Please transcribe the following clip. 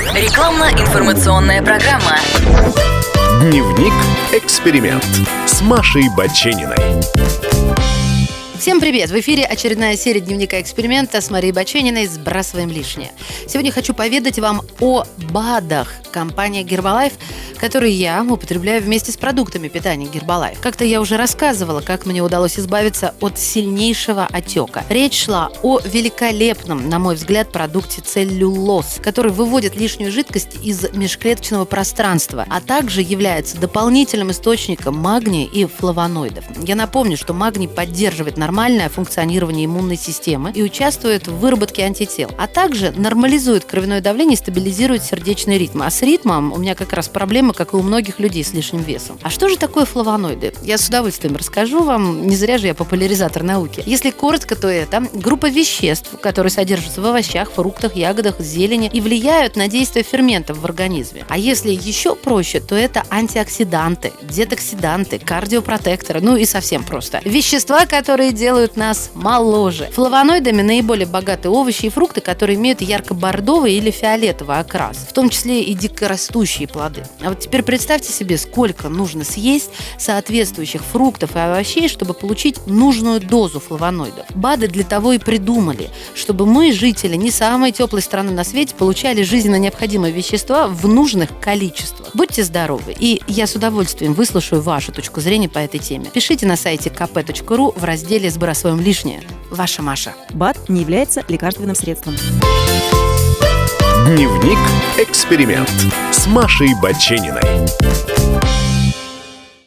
Рекламно-информационная программа. Дневник «Эксперимент» с Машей Бачениной. Всем привет! В эфире очередная серия дневника «Эксперимента» с Марией Бачениной «Сбрасываем лишнее». Сегодня хочу поведать вам о БАДах компании Herbalife, которые я употребляю вместе с продуктами питания Herbalife. Как-то я уже рассказывала, как мне удалось избавиться от сильнейшего отека. Речь шла о великолепном, на мой взгляд, продукте целлюлоз, который выводит лишнюю жидкость из межклеточного пространства, а также является дополнительным источником магния и флавоноидов. Я напомню, что магний поддерживает нормальное функционирование иммунной системы и участвует в выработке антител, а также нормализует кровяное давление и стабилизирует сердечный ритм. А с ритмом у меня как раз проблема, как и у многих людей с лишним весом. А что же такое флавоноиды? Я с удовольствием расскажу вам, не зря же я популяризатор науки. Если коротко, то это группа веществ, которые содержатся в овощах, фруктах, ягодах, зелени и влияют на действие ферментов в организме. А если еще проще, то это антиоксиданты, детоксиданты, кардиопротекторы, ну и совсем просто. Вещества, которые делают нас моложе. Флавоноидами наиболее богаты овощи и фрукты, которые имеют ярко-бордовый или фиолетовый окрас, в том числе и дикорастущие плоды. А вот теперь представьте себе, сколько нужно съесть соответствующих фруктов и овощей, чтобы получить нужную дозу флавоноидов. БАДы для того и придумали, чтобы мы, жители не самой теплой страны на свете, получали жизненно необходимые вещества в нужных количествах. Будьте здоровы, и я с удовольствием выслушаю вашу точку зрения по этой теме. Пишите на сайте kp.ru в разделе «Сбрасываем лишнее». Ваша Маша. БАД не является лекарственным средством. Дневник «Эксперимент» с Машей Бачениной.